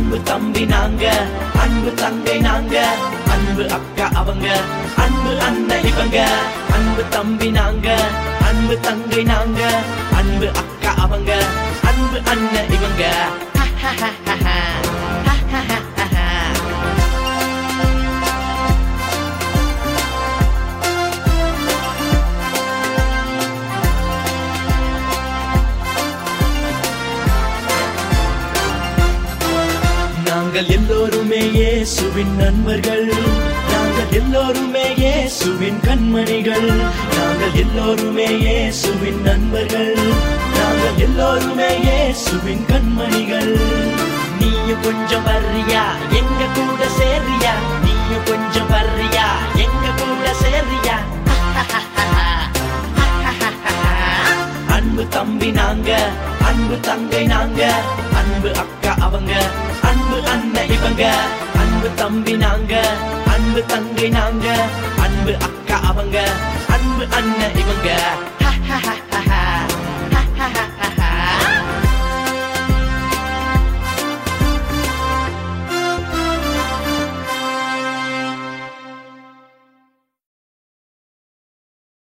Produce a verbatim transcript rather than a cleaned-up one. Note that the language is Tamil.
அன்பு தம்பி நாங்க, அன்பு தங்கை நாங்க, அன்பு அக்கா அவங்க, அன்பு அண்ணன் இவங்க. அன்பு தம்பி நாங்க, அன்பு தங்கை நாங்க, அன்பு அக்கா அவங்க, அன்பு அண்ணன் இவங்க. நாங்கள் எல்லோருமே இயேசுவின் நண்பர்கள், நாங்கள் எல்லோருமே இயேசுவின் கண்மணிகள். நாங்கள் எல்லோருமே இயேசுவின் நண்பர்கள், நாங்கள் எல்லோருமே இயேசுவின் கண்மணிகள். நீயும் கொஞ்சம் வர்றியா எங்க கூட சேர்றியா, நீயும் கொஞ்சம் வர்றியா எங்க கூட சேர்றியா. அன்பு தம்பி நாங்க, அன்பு தங்கை நாங்க, அன்பு அக்கா அவங்க, அன்பு அண்ணன் இவங்க. அன்பு தம்பி நாங்க, அன்பு தங்கை நாங்க, அன்பு அக்கா அவங்க, அன்பு அண்ணன் இவங்க.